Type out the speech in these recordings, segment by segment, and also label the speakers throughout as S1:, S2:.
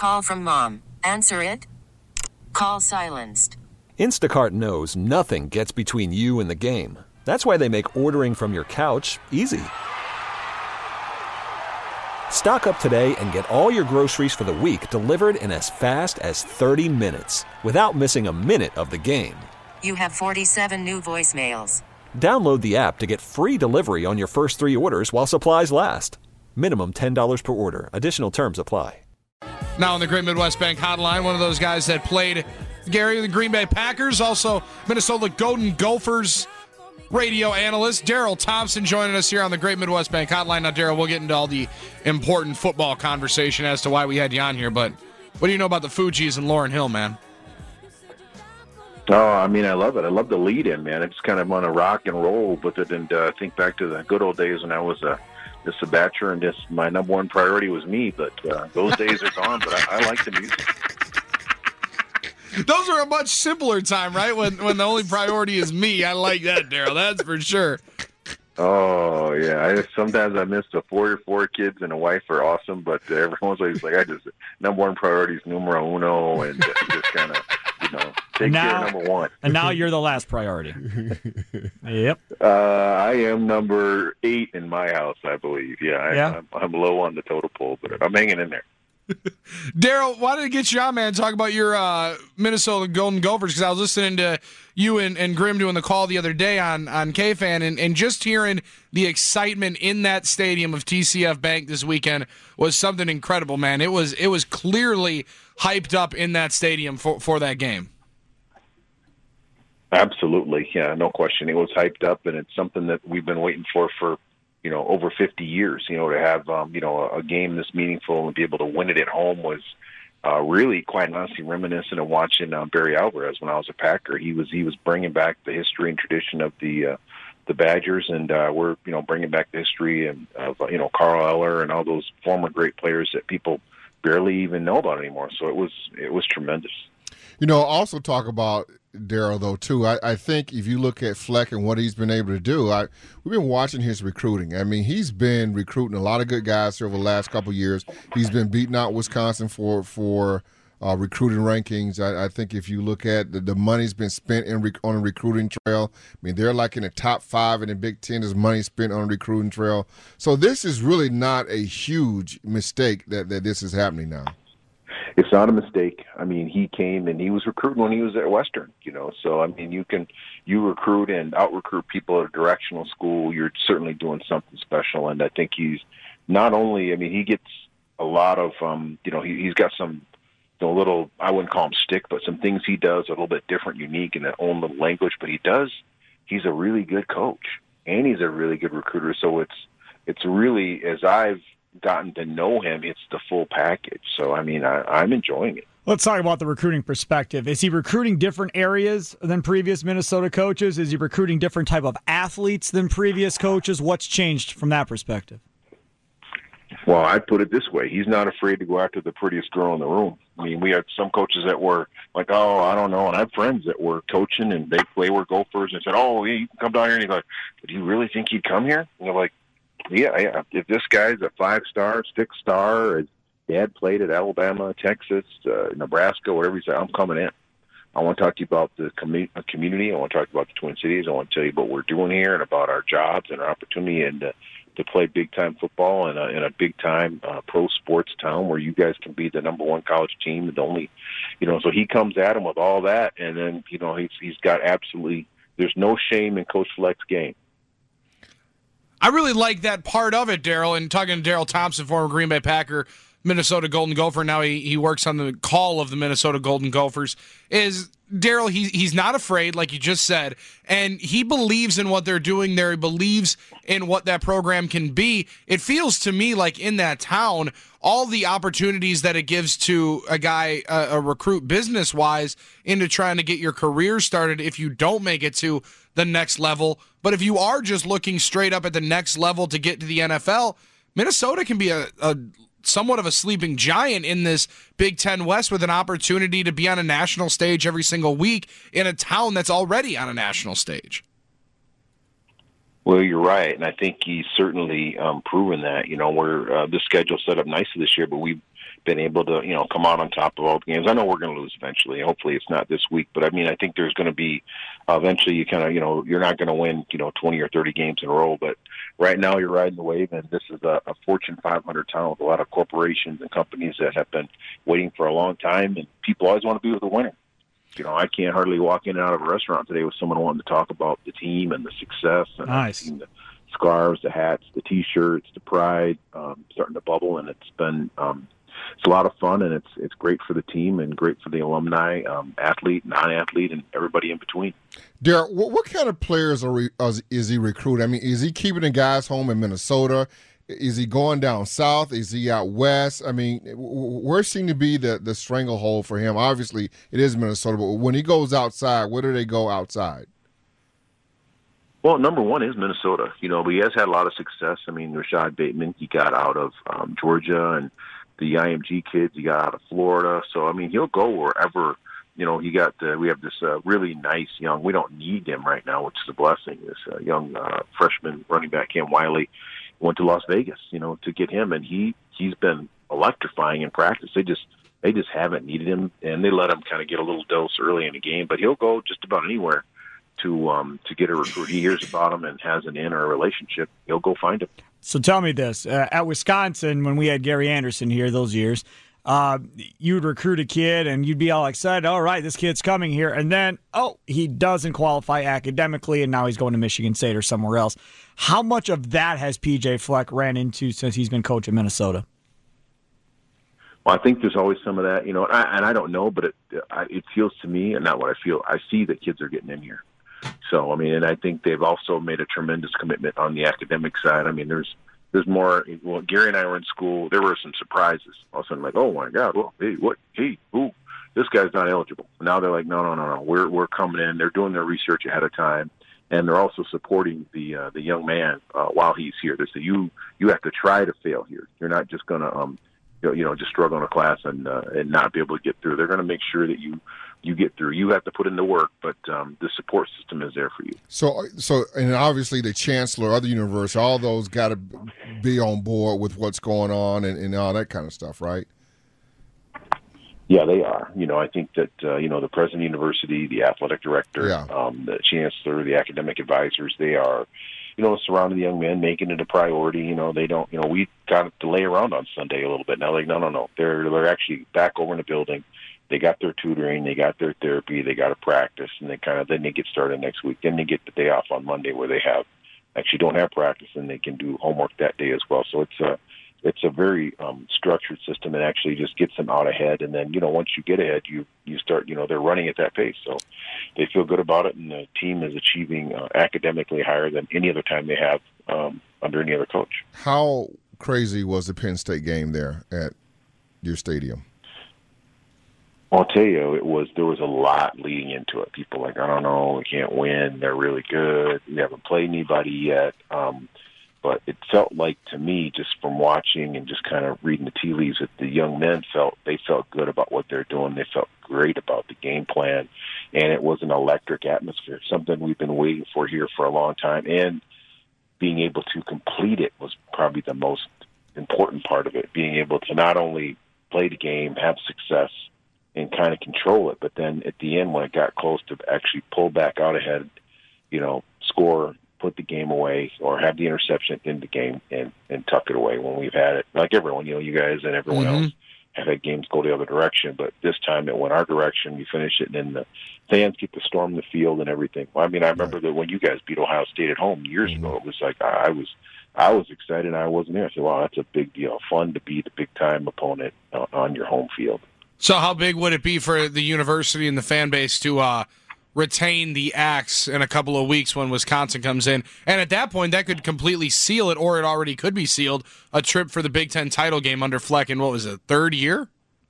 S1: Call from mom. Answer it. Call silenced.
S2: Instacart knows nothing gets between you and the game. That's why they make ordering from your couch easy. Stock up today and get all your groceries for the week delivered in as fast as 30 minutes without missing a minute of the game.
S1: You have 47 new voicemails.
S2: Download the app to get free delivery on your first 3 orders while supplies last. Minimum $10 per order. Additional terms apply.
S3: Now on the Great Midwest Bank Hotline, one of those guys that played Gary, the Green Bay Packers, also Minnesota Golden Gophers radio analyst Daryl Thompson joining us here on the Great Midwest Bank Hotline. Now, Daryl, we'll get into all the important football conversation as to why we had you on here, but what do you know about the Fugees and Lauryn Hill, man?
S4: Oh, I mean, I love it. I love the lead-in, man. It's kind of on a rock and roll with it, and think back to the good old days when I was just a bachelor, and just my number one priority was me, but those days are gone, but I like the music.
S3: Those are a much simpler time, right? When the only priority is me. I like that, Daryl. That's for sure.
S4: Oh, yeah. Sometimes I miss the four kids and a wife are awesome, but everyone's always like, number one priority is numero uno, and just kind of, take care of number one.
S5: And now you're the last priority. Yep.
S4: I am number 8 in my house, I believe. Yeah. I'm low on the total poll, but I'm hanging in there.
S3: Daryl, why did I get you on, man, talk about your Minnesota Golden Gophers? Because I was listening to you and Grim doing the call the other day on KFan, and just hearing the excitement in that stadium of TCF Bank this weekend was something incredible, man. It was clearly hyped up in that stadium for that game.
S4: Absolutely, yeah, no question. It was hyped up, and it's something that we've been waiting for over 50 years, to have, a game this meaningful and be able to win it at home was really, quite honestly, reminiscent of watching Barry Alvarez when I was a Packer. He was bringing back the history and tradition of the Badgers, and we're, bringing back the history of Carl Eller and all those former great players that people barely even know about anymore. So it was tremendous.
S6: Also talk about Daryl, though, too. I think if you look at Fleck and what he's been able to do, we've been watching his recruiting. I mean, he's been recruiting a lot of good guys over the last couple of years. He's been beating out Wisconsin for recruiting rankings. I think if you look at the money's been spent on a recruiting trail, I mean, they're like in the top 5 in the Big Ten. There's money spent on a recruiting trail. So this is really not a huge mistake that this is happening now.
S4: It's not a mistake. I mean, he came and he was recruiting when he was at Western, So, I mean, you recruit and out-recruit people at a directional school. You're certainly doing something special. And I think he's not only, he gets a lot of, he's got some, little, I wouldn't call him stick, but some things he does a little bit different, unique in that own little language. But he's a really good coach and he's a really good recruiter. So it's really, as I've gotten to know him, it's the full package. So, I'm enjoying it.
S5: Let's talk about the recruiting perspective. Is he recruiting different areas than previous Minnesota coaches? Is he recruiting different type of athletes than previous coaches? What's changed from that perspective?
S4: Well, I'd put it this way. He's not afraid to go after the prettiest girl in the room. We had some coaches that were like, oh, I don't know. And I have friends that were coaching and they were Gophers and said, oh, yeah, you can come down here. And he's like, do you really think he'd come here? And they're like, yeah. If this guy's a 5-star, 6-star, his dad played at Alabama, Texas, Nebraska, whatever he said, I'm coming in. I want to talk to you about the community. I want to talk about the Twin Cities. I want to tell you what we're doing here and about our jobs and our opportunity and to play big-time football in a big-time pro sports town where you guys can be the number one college team. And the only, so he comes at him with all that, and then, he's got absolutely – there's no shame in Coach Fleck's game.
S3: I really like that part of it, Daryl, and talking to Daryl Thompson, former Green Bay Packer, Minnesota Golden Gopher. Now he works on the call of the Minnesota Golden Gophers. Is Daryl, he's not afraid, like you just said, and he believes in what they're doing there. He believes in what that program can be. It feels to me like in that town, all the opportunities that it gives to a guy, a recruit business-wise, into trying to get your career started if you don't make it to the next level. But if you are just looking straight up at the next level to get to the NFL, Minnesota can be a somewhat of a sleeping giant in this Big Ten West with an opportunity to be on a national stage every single week in a town that's already on a national stage.
S4: Well, you're right, and I think he's certainly proven that. We're the schedule's set up nicely this year, but we've been able to, come out on top of all the games. I know we're going to lose eventually. Hopefully it's not this week, but I mean, I think there's going to be eventually you kind of, you're not going to win, 20 or 30 games in a row, but right now you're riding the wave, and this is a Fortune 500 town with a lot of corporations and companies that have been waiting for a long time, and people always want to be with the winner. I can't hardly walk in and out of a restaurant today with someone wanting to talk about the team and the success and
S5: nice.
S4: The scarves, the hats, the T-shirts, the pride, starting to bubble, and it's been it's a lot of fun, and it's great for the team and great for the alumni, athlete, non-athlete, and everybody in between.
S6: Darryl, what kind of players is he recruiting? I mean, is he keeping the guys home in Minnesota? Is he going down south? Is he out west? I mean, where seems to be the stranglehold for him? Obviously, it is Minnesota, but when he goes outside, where do they go outside?
S4: Well, number one is Minnesota, but he has had a lot of success. I mean, Rashad Bateman, he got out of Georgia, and the IMG kids, he got out of Florida. So, I mean, he'll go wherever, we have this really nice young, we don't need him right now, which is a blessing. This young freshman running back, Cam Wiley, went to Las Vegas, to get him, and he's been electrifying in practice. They just haven't needed him, and they let him kind of get a little dose early in the game, but he'll go just about anywhere to get a recruit. He hears about him and has an in or a relationship. He'll go find him.
S5: So tell me this. At Wisconsin, when we had Gary Anderson here those years, you would recruit a kid and you'd be all excited, all right, this kid's coming here. And then, he doesn't qualify academically, and now he's going to Michigan State or somewhere else. How much of that has P.J. Fleck ran into since he's been coach at Minnesota?
S4: Well, I think there's always some of that, and I don't know, but it feels to me, and not what I feel, I see that kids are getting in here. So, I mean, and I think they've also made a tremendous commitment on the academic side. I mean, there's more. Well, Gary and I were in school. There were some surprises. All of a sudden, like, oh my God, well, hey, what? Hey, who? This guy's not eligible. Now they're like, no. We're coming in. They're doing their research ahead of time, and they're also supporting the young man while he's here. They say you have to try to fail here. You're not just gonna just struggle in a class and not be able to get through. They're going to make sure that you get through. You have to put in the work, but the support system is there for you.
S6: So, and obviously the chancellor, other universities, all those got to be on board with what's going on and all that kind of stuff, right?
S4: Yeah, they are. I think that, the president of the university, the athletic director, the chancellor, the academic advisors, they are, surrounding the young men, making it a priority. They don't, we got to lay around on Sunday a little bit. Now, like, no. They're actually back over in the building. They got their tutoring, they got their therapy, they got to practice, and then they get started next week. Then they get the day off on Monday where they don't have practice, and they can do homework that day as well. So it's a very structured system, and actually just gets them out ahead. And then once you get ahead, you start they're running at that pace, so they feel good about it, and the team is achieving academically higher than any other time they have under any other coach.
S6: How crazy was the Penn State game there at your stadium?
S4: I'll tell you, there was a lot leading into it. People like, I don't know, we can't win. They're really good. We haven't played anybody yet. But it felt like to me, just from watching and just kind of reading the tea leaves, that the young men felt good about what they're doing. They felt great about the game plan, and it was an electric atmosphere, something we've been waiting for here for a long time. And being able to complete it was probably the most important part of it. Being able to not only play the game, have success, and kind of control it, but then at the end when it got close to actually pull back out ahead, score, put the game away, or have the interception in the game and tuck it away when we've had it. Like everyone, you guys and everyone else have had games go the other direction, but this time it went our direction. We finished it, and then the fans get to storm the field and everything. Well, I mean, I remember that when you guys beat Ohio State at home years ago, it was like I was excited. I wasn't there. I said, wow, that's a big deal. Fun to beat a big-time opponent on your home field.
S3: So how big would it be for the university and the fan base to retain the Axe in a couple of weeks when Wisconsin comes in? And at that point, that could completely seal it, or it already could be sealed, a trip for the Big Ten title game under Fleck in, what was it, third year?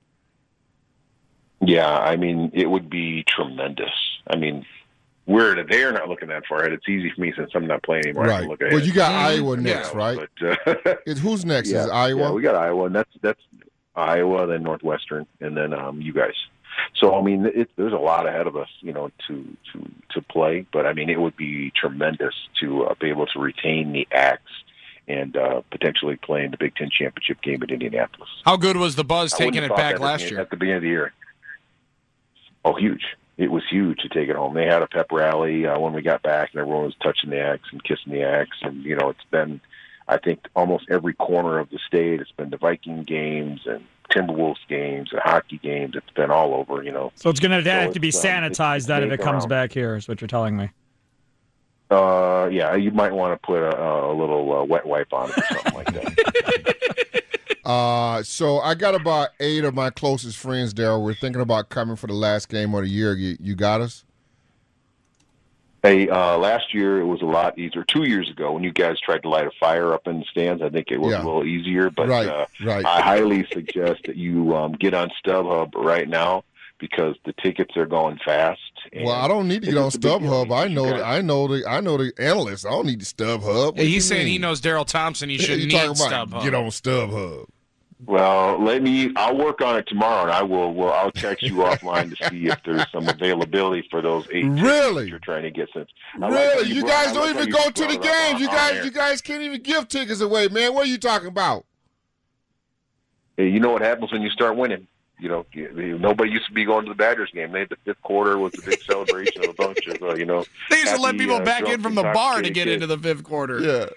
S4: Yeah, I mean, it would be tremendous. I mean, they're not looking that far ahead. It's easy for me since I'm not playing anymore.
S6: Right.
S4: I can look ahead.
S6: Well, you got Iowa next, right?
S4: But,
S6: who's next? Is Iowa?
S4: Yeah, we got Iowa, and that's Iowa, then Northwestern, and then you guys. So I mean, there's a lot ahead of us, to play. But I mean, it would be tremendous to be able to retain the Axe and potentially playing the Big Ten championship game at Indianapolis.
S3: How good was the buzz
S4: I wouldn't
S3: taking
S4: have
S3: it
S4: thought
S3: back
S4: that
S3: last year?
S4: At the beginning of the year. Oh, huge. It was huge to take it home. They had a pep rally when we got back, and everyone was touching the axe and kissing the axe. And, it's been, I think, almost every corner of the state. It's been the Viking games and Timberwolves games and hockey games. It's been all over,
S5: So it's going to have to be sanitized then if it comes back here, is what you're telling me.
S4: Yeah, you might want to put a little wet wipe on it or something like that.
S6: So I got about 8 of my closest friends, Daryl. We're thinking about coming for the last game of the year. You got us?
S4: Hey, last year it was a lot easier. 2 years ago, when you guys tried to light a fire up in the stands, I think it was a little easier. But
S6: right.
S4: I highly suggest that you get on StubHub right now, because the tickets are going fast.
S6: Well, I don't need to get on StubHub. I know the analysts. I don't need the StubHub.
S3: Yeah, he's saying he knows Daryl Thompson. He shouldn't need StubHub.
S6: Get on StubHub.
S4: Well, I'll work on it tomorrow, and I'll text you offline to see if there's some availability for those 8
S6: Really?
S4: That you're trying to get.
S6: Really? You guys don't even go to the games. You guys can't even give tickets away, man. What are you talking about?
S4: Hey, you know what happens when you start winning? Nobody used to be going to the Badgers game. The fifth quarter was the big celebration of a bunch of,
S3: They used to let people back in from the bar to get into the fifth quarter.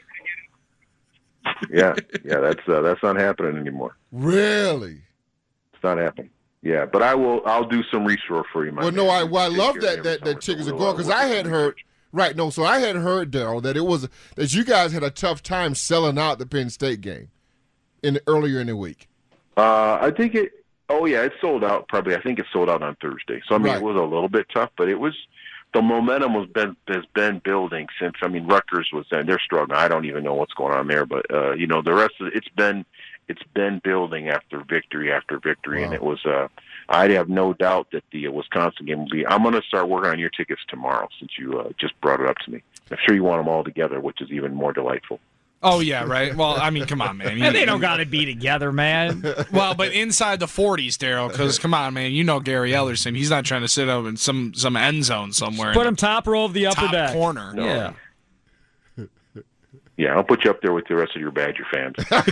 S4: Yeah. That's not happening anymore.
S6: Really?
S4: It's not happening. Yeah, but I'll do some research for you, man.
S6: I love that tickets are going, because I had heard. Right, no, so I had heard, Daryl, that you guys had a tough time selling out the Penn State game earlier in the week.
S4: I think it. Oh yeah, it sold out. Probably, I think it sold out on Thursday. So It was a little bit tough, but it was. The momentum has been building since. Rutgers was then. They're struggling. I don't even know what's going on there, but the rest of it's been building after victory after victory, and it was. I have no doubt that the Wisconsin game will be. I'm going to start working on your tickets tomorrow, since you just brought it up to me. I'm sure you want them all together, which is even more delightful.
S3: Oh, yeah, right? Well, come on, man.
S5: They don't got to be together, man.
S3: Well, but inside the 40s, Daryl, because, come on, man, Gary Ellerson. He's not trying to sit up in some end zone somewhere.
S5: Put him top row of the upper deck.
S3: Corner.
S4: No.
S5: Yeah.
S4: Yeah, I'll put you up there with the rest of your Badger fans.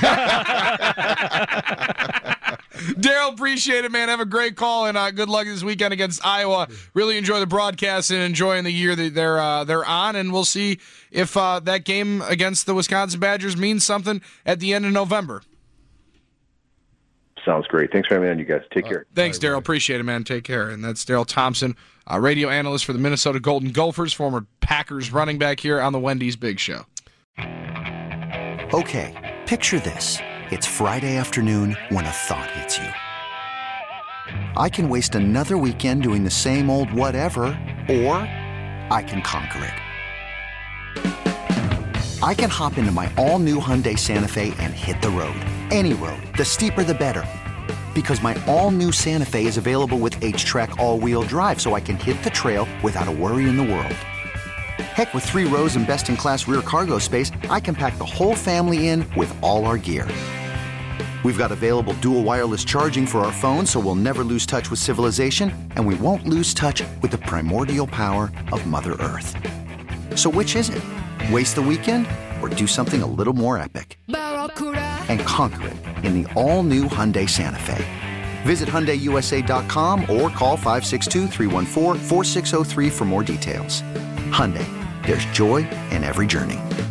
S3: Daryl, appreciate it, man. Have a great call, and good luck this weekend against Iowa. Really enjoy the broadcast and enjoying the year that they're on, and we'll see if that game against the Wisconsin Badgers means something at the end of November.
S4: Sounds great. Thanks for having me on, you guys. Take care.
S3: Thanks, Daryl. Appreciate it, man. Take care. And that's Daryl Thompson, radio analyst for the Minnesota Golden Gophers, former Packers running back here on the Wendy's Big Show.
S7: Okay, picture this. It's Friday afternoon when a thought hits you. I can waste another weekend doing the same old whatever, or I can conquer it. I can hop into my all-new Hyundai Santa Fe and hit the road. Any road. The steeper, the better. Because my all-new Santa Fe is available with H-Track all-wheel drive, so I can hit the trail without a worry in the world. Heck, with 3 rows and best-in-class rear cargo space, I can pack the whole family in with all our gear. We've got available dual wireless charging for our phones, so we'll never lose touch with civilization, and we won't lose touch with the primordial power of Mother Earth. So which is it? Waste the weekend or do something a little more epic? And conquer it in the all-new Hyundai Santa Fe. Visit HyundaiUSA.com or call 562-314-4603 for more details. Hyundai, there's joy in every journey.